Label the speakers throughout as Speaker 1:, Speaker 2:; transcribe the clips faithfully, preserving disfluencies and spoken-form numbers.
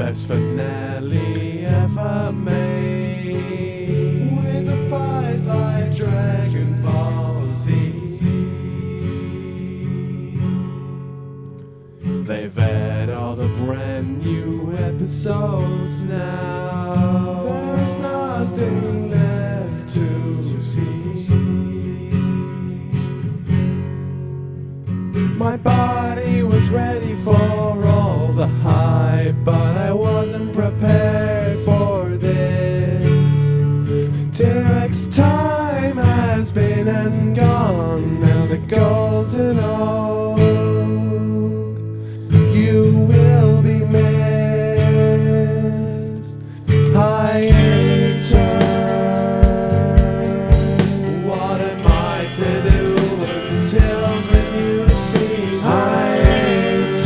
Speaker 1: best finale ever made,
Speaker 2: with a fight like Dragon Ball Z.
Speaker 1: They've aired all the brand new episodes now.
Speaker 2: There's nothing left to see.
Speaker 1: My body was ready for all the hype, but I wasn't prepared for this. T-Rex time has been and gone, now the golden oak, you will be missed. Hiatus,
Speaker 2: What am I to do until the new
Speaker 1: hiatus,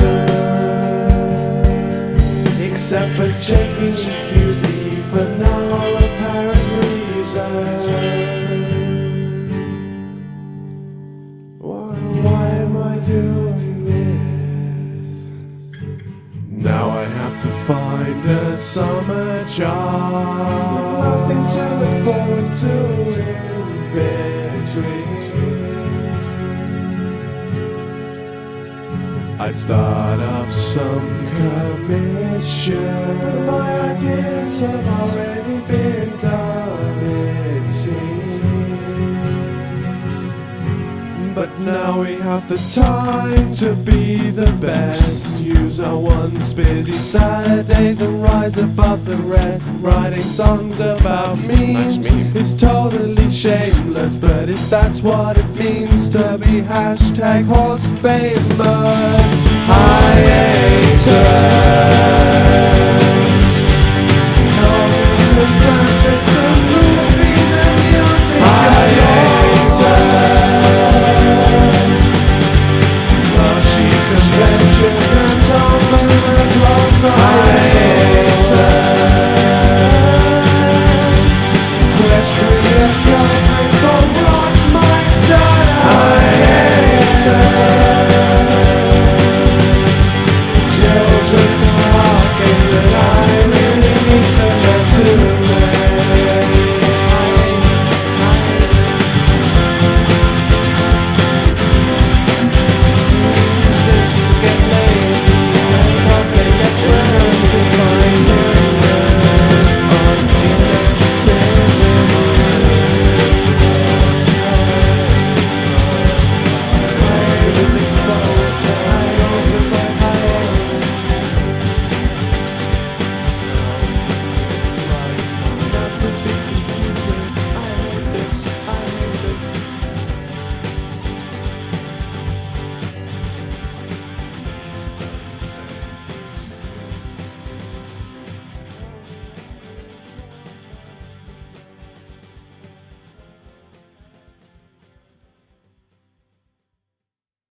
Speaker 2: except for checking beauty for no apparent reason? Why, why am I doing this?
Speaker 1: now I have to find a summer job.
Speaker 2: Nothing to look forward to in between.
Speaker 1: I start up some commission,
Speaker 2: But my ideas have already been done, it seems.
Speaker 1: but now we have the time to be the best. Use our once busy Saturdays and rise above the rest. Writing songs about memes is totally shameless, but if that's what it means to be hashtag horse famous, hiatus.